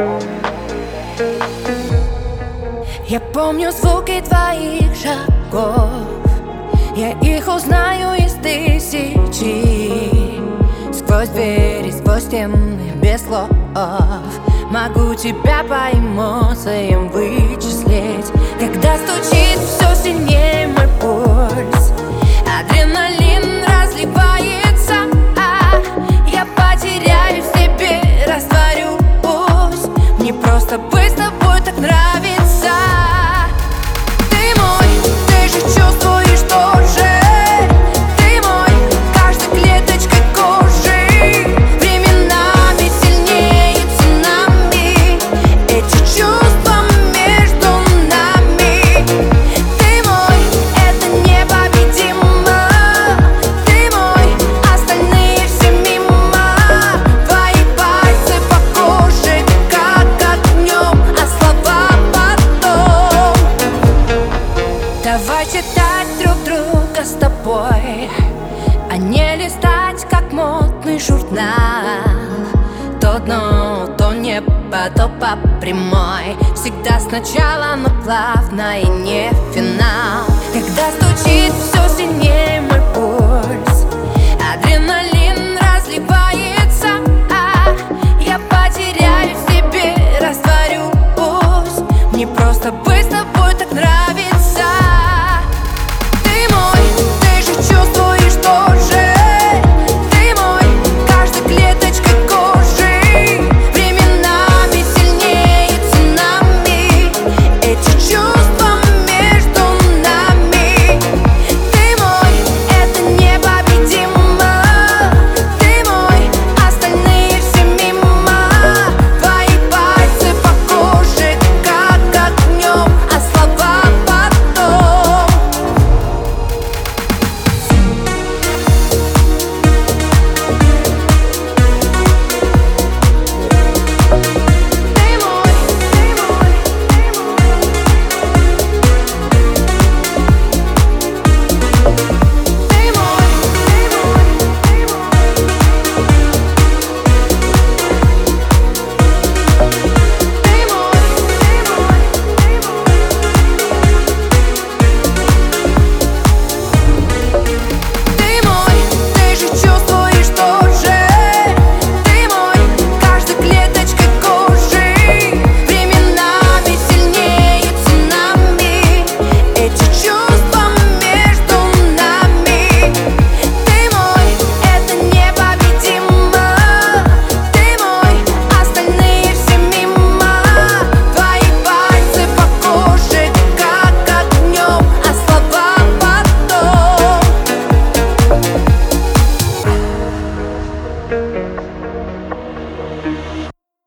Я помню звуки твоих шагов, я их узнаю из тысячи. Сквозь двери, сквозь стены, без слов могу тебя по эмоциям вычислить. Когда стучит все сильнее мой пульс, адреналин разливается, я потеряюсь в тебе, растворюсь. Мне просто быть с тобой так нравится. Ты мой, ты же чувствуешь тоже. Ты мой, каждой клеточкой кожи. Временами сильнее цунами, эти чувства между нами. Ты мой, это непобедимо. Ты мой, остальные все мимо. Твои пальцы по коже, как огнем, а слова потом. Давай читать друг друга с тобой, а не листать, как модный журнал. То дно, то небо, то по прямой. Всегда сначала, но плавно и не финал. Когда стучит все сильнее мой пульс, адреналин разливается.